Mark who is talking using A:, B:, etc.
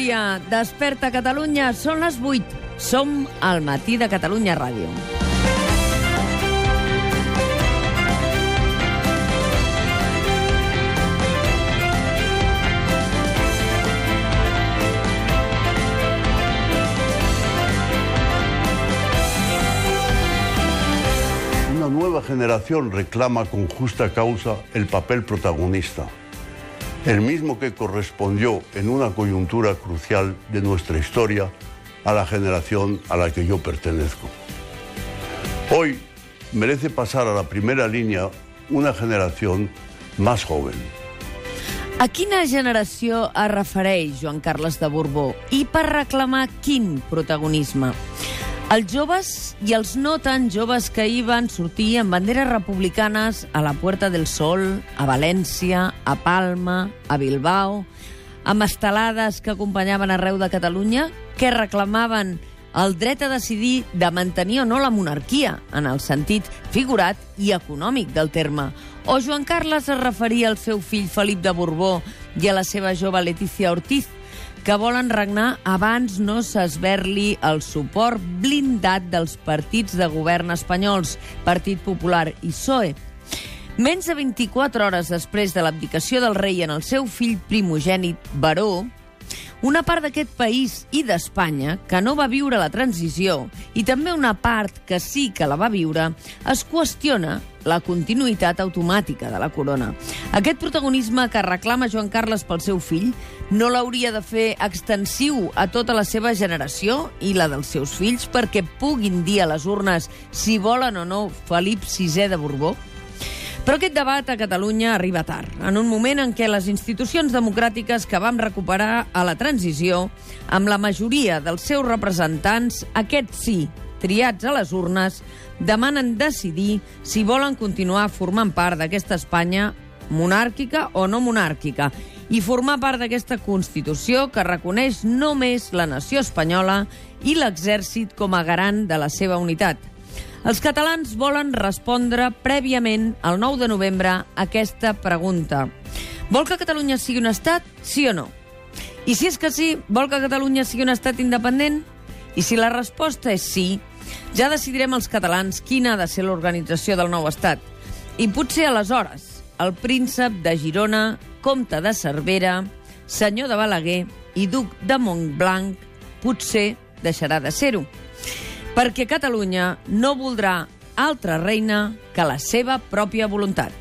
A: dia. Desperta Catalunya, són les 8. Som al Matí de Catalunya Ràdio.
B: Una nueva generación reclama con justa causa el papel protagonista, el mismo que correspondió en una coyuntura crucial de nuestra historia a la generación a la que yo pertenezco. Hoy merece pasar a la primera línea una generación más joven.
A: A quina generació es refereix Joan Carles de Borbó i per reclamar quin protagonisme? Els joves i els no tan joves que hi van sortir amb banderes republicanes a la Puerta del Sol, a València, a Palma, a Bilbao, amb estelades que acompanyaven arreu de Catalunya, que reclamaven el dret a decidir de mantenir o no la monarquia, en el sentit figurat i econòmic del terme. O Joan Carles es referia al seu fill Felip de Borbó i a la seva jove Letícia Ortiz, que volen regnar abans no s'esberli el suport blindat dels partits de govern espanyols, Partit Popular i PSOE. Menys de 24 hores després de l'abdicació del rei en el seu fill primogènit, Baró, una part d'aquest país i d'Espanya, que no va viure la transició, i també una part que sí que la va viure, es qüestiona la continuïtat automàtica de la corona. Aquest protagonisme que reclama Joan Carles pel seu fill no l'hauria de fer extensiu a tota la seva generació i la dels seus fills perquè puguin dir a les urnes si volen o no Felip VI de Borbó? Però aquest debat a Catalunya arriba tard, en un moment en què les institucions democràtiques que vam recuperar a la transició, amb la majoria dels seus representants, aquests sí, triats a les urnes, demanen decidir si volen continuar formant part d'aquesta Espanya monàrquica o no monàrquica i formar part d'aquesta Constitució que reconeix només la nació espanyola i l'exèrcit com a garant de la seva unitat. Els catalans volen respondre prèviament el 9 de novembre a aquesta pregunta. Vol que Catalunya sigui un estat, sí o no? I si és que sí, vol que Catalunya sigui un estat independent? I si la resposta és sí, ja decidirem els catalans quina ha de ser l'organització del nou estat. I potser aleshores el príncep de Girona, comte de Cervera, senyor de Balaguer i duc de Montblanc potser deixarà de ser-ho. Perquè Catalunya no voldrà altra reina que la seva pròpia voluntat.